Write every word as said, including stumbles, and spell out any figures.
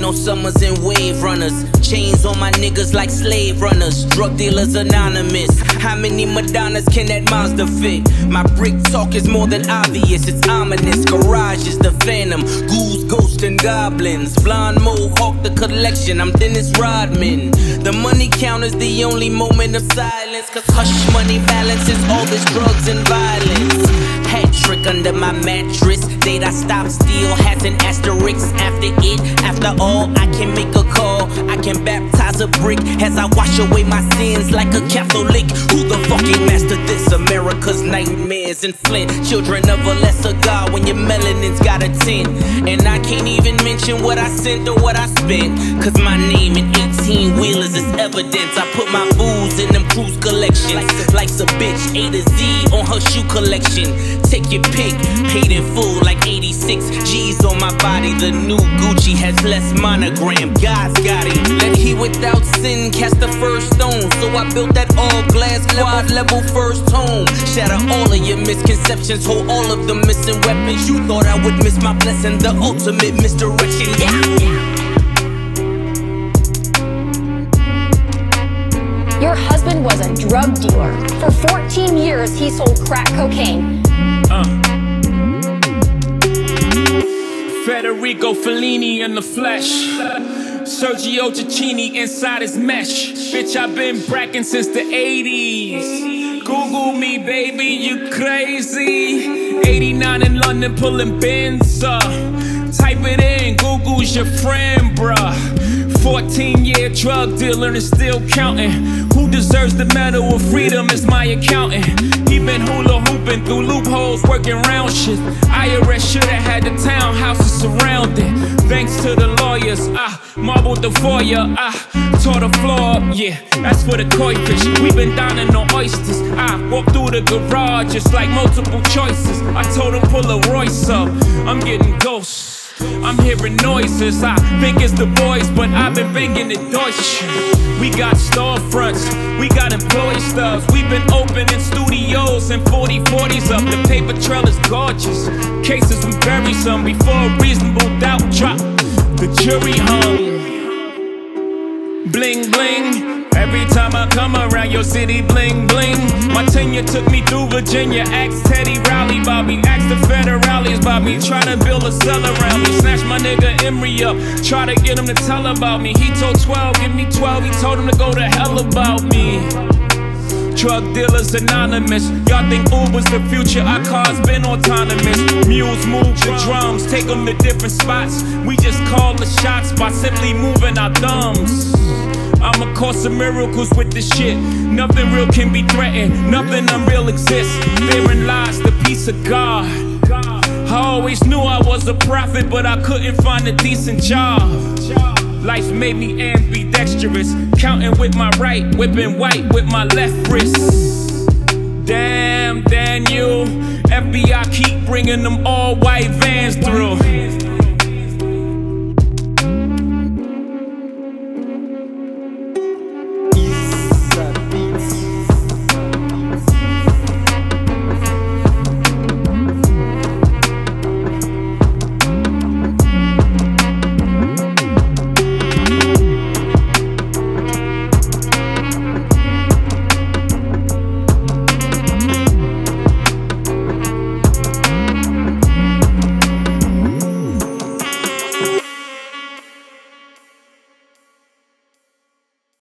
Dino Summers and Wave Runners. Chains on my niggas like slave runners. Drug dealers anonymous. How many Madonnas can that Mazda fit? My brick talk is more than obvious, it's ominous. Garage is the phantom, ghouls, ghosts, and goblins. Blonde mohawk, the collection, I'm Dennis Rodman. The money count is the only moment of silence, cause hush money balances all this drugs and violence. Hat trick under my mattress. Date I stop steal has an asterisk after it. After all, I can make a call, I can baptize a brick as I wash away my sins like a Catholic. Who the fucking mastered this? America's nightmares in Flint. Children of a lesser god when your melanin's got a tint. And I can't even mention what I sent or what I spent, cause my name in eighteen wheelers is evidence. I put my booze in them cruise collections. Life's a bitch, A to Z on her shoe collection. Take your pick, paid in full like eighty-six G's on my body. The new Gucci has less monogram, God's got it. Let he without sin cast the first stone. So I built that all glass quad level first home. Shatter all of your misconceptions, hold all of the missing weapons. You thought I would miss my blessing, the ultimate misdirection, yeah. Your husband was a drug dealer. For fourteen years, he sold crack cocaine. Uh. Federico Fellini in the flesh. Sergio Cicchini inside his mesh. Bitch, I've been bracking since the eighties. Google me, baby, you crazy. eighty-nine in London, pulling bins up. Type it in, Google's your friend, bruh. fourteen year drug dealer and still counting. Who deserves the medal of freedom is my accountant. He been hula hooping through loopholes, working round shit. I R S shoulda had the townhouses surrounded. Thanks to the lawyers, I marbled the foyer, I tore the floor up, yeah, that's for the koi fish. We been dining on oysters. I walked through the garage, it's like multiple choices. I told him pull a Royce up, I'm getting ghosts. I'm hearing noises, I think it's the boys, but I've been banging the Deutsch. We got storefronts, we got employee stubs. We've been opening studios and forty forties up. The paper trail is gorgeous. Cases we bury some before a reasonable doubt drop. The jury hung. Bling bling. Every time I come around your city, bling bling. My tenure took me through Virginia. Ask Teddy Riley about me. Ask the federales about me. Try to build a cell around me. Snatch my nigga Emery up. Try to get him to tell about me. He told twelve, give me twelve. He told him to go to hell about me. Drug dealers anonymous. Y'all think Uber's the future? Our cars been autonomous. Mules move the drums, take them to different spots. We just call the shots by simply moving our thumbs. I'm a course of miracles with this shit. Nothing real can be threatened, nothing unreal exists. Therein lies the peace of God. I always knew I was a prophet, but I couldn't find a decent job. Life made me ambidextrous, counting with my right, whipping white with my left wrist. Damn, Daniel, F B I keep bringing them all white vans through.